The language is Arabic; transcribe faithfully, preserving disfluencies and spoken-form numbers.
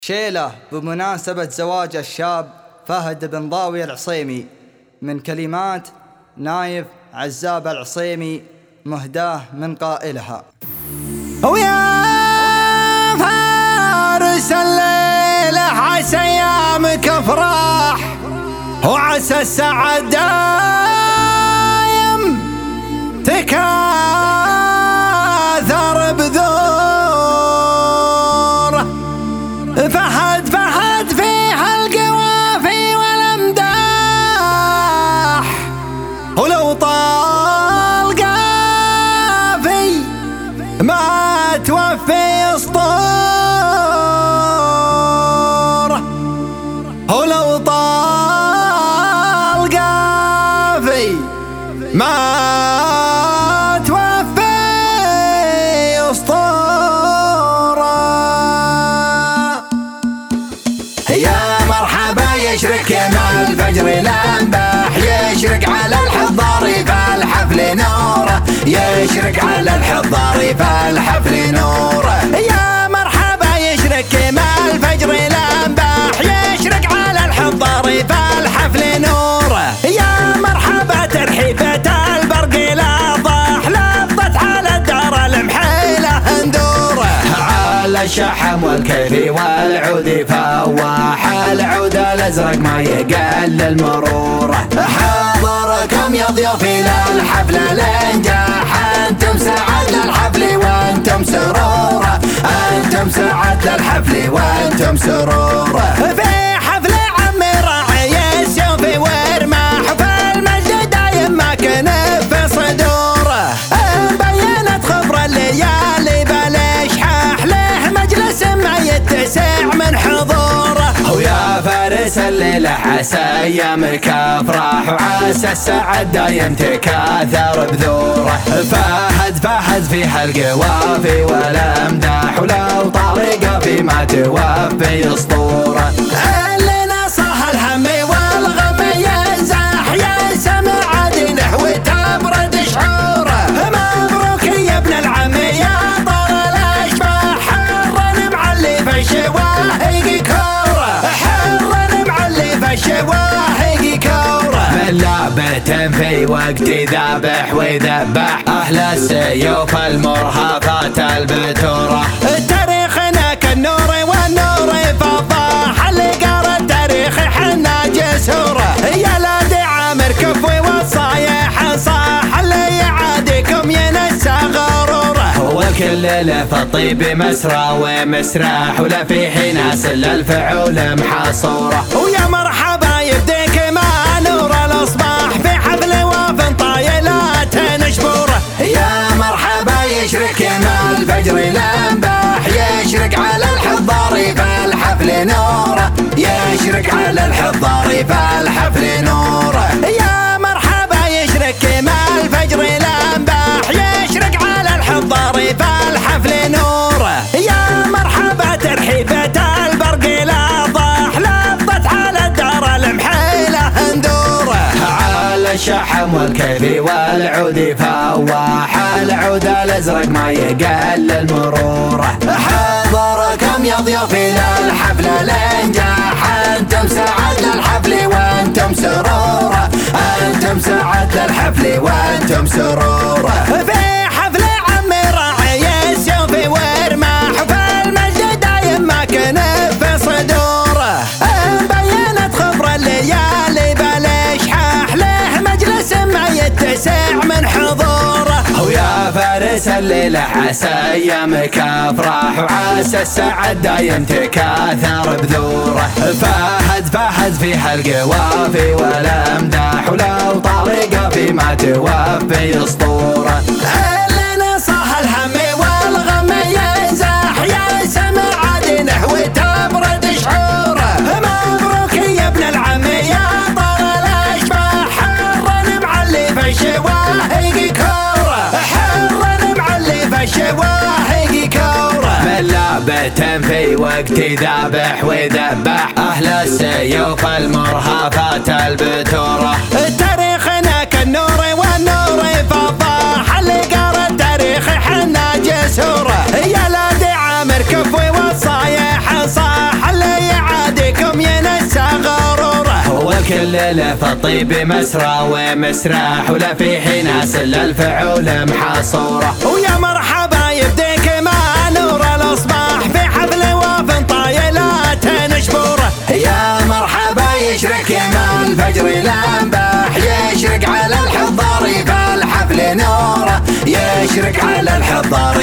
شيلة بمناسبة زواج الشاب فهد بن ضاوي العصيمي، من كلمات نايف عزاب العصيمي، مهداه من قائلها. ويا فارس الليلة عسى ايامك افراح، وعسى السعد دايم تكاثر بذور. فهد فهد فيها القوافي والامداح، ولو طال قافي ما توفي اسطور، ولو طال قافي ما توفي اسطور. يا مرحبا يشرق مع الفجر الانباح، يشرق على الحضار فالحفل نوره، يشرق على الحضار فالحفل نوره. يا مرحبا يشرق مع الفجر الانباح، يشرق على الحضار فالحفل نوره. يا مرحبا ترحيبة البرق لاضح، لضت على الدار المحيلة اندوره. على الشحم والكيفي والعود فواح، العود الازرق ما يقلل مروره. حاضركم يا ضيوفي للحفل الانجاح، انتم سعد للحفل وانتم سروره، انتم سعد للحفل وانتم سروره. في حفل عمي راعي السيوف ورماح، فالمجد دايم ما كنف صدوره. بينت خبر الليالي بالاشحاح، له مجلس ما يتسع من حضوره. ويا فارس الليلة عسى ايامك افراح، وعسى السعد دايم تكاثر بذوره. فهد فهد فيها القوافي والامداح، ولو طريقه في ما توفي اسطوره. اللي نصح الهم والغم ينزاح، يا سمع دينه وتبرد شعوره. مبروك يا ابن العم يا طال الاشباح، حرا معلي في الشواهق كوره، حرا معلي في الشواهق كوره. من لعبة في وقت ذابح ويذبح، اهل السيوف المرهفات البتوره. تاريخنا كالنور والنور فضاح، اللي قرا التاريخ حنا جسوره. يا لاد عامر كفوي والصايح صاح، اللي يعاديكم ينسى غروره. والكل له في الطيب مسرى ومسراح، ولا في ناس الا الفعول محاصوره. ويا مرحبا يبديك مع نور الاصباح، في حفل وفن طايلات نشبوره. يا مرحبا يشرق مع الفجر الانباح، يشرق على الحضار فالحفل نوره، يشرق على الحضار فالحفل نوره. يا مرحبا يشرق مع الفجر الانباح، يشرق على الحضار فالحفل نوره. يا مرحبا ترحيبة البرق لاضح، لضت على الدار المحيلة اندوره. على الشحم والكيفي والعود فواح، العود الازرق ما يقلل مروره. حاضركم يا ضيوفي للحفل الانجاح، انتم سعد للحفل وانتم سروره، انتم سعد للحفل وانتم سروره. في حفل عمي راعي السيوف ورماح، فالمجد دايم ما كنف صدوره. بينت خبر الليالي بالاشحاح، له مجلس ما يتسع من حضوره. ويا فارس الليلة عسى ايامك افراح، وعسى السعد دايم تكاثر بذوره. فهد فهد فيها القوافي والامداح، ولو طريقه في ما توفي اسطوره. اللي نصح الهم والغم ينزاح، يا سمع دينه وتبرد شعوره. مبروك يا ابن العم يا طال الاشباح، حرا معلي في الشواهق كوره، حرا معلي في الشواهق كوره. من لعبة في وقت ذابح ويذبح، اهل السيوف المرهفات البتوره. تاريخنا كالنور والنور فضاح، اللي قرا التاريخ حنا جسوره. يا لاد عامر كفوي والصايح صاح، الليلة في الطيب مسرى ومسرح، ولا في حين اسل الفعول محصورة. ويا مرحبا يبديك مع نور الاصباح في حفل وفن طايلات نشبوره. يا مرحبا يشرك مع الفجر الانباح، يشرق على الحضار في الحفل نوره، يشرق على الحضار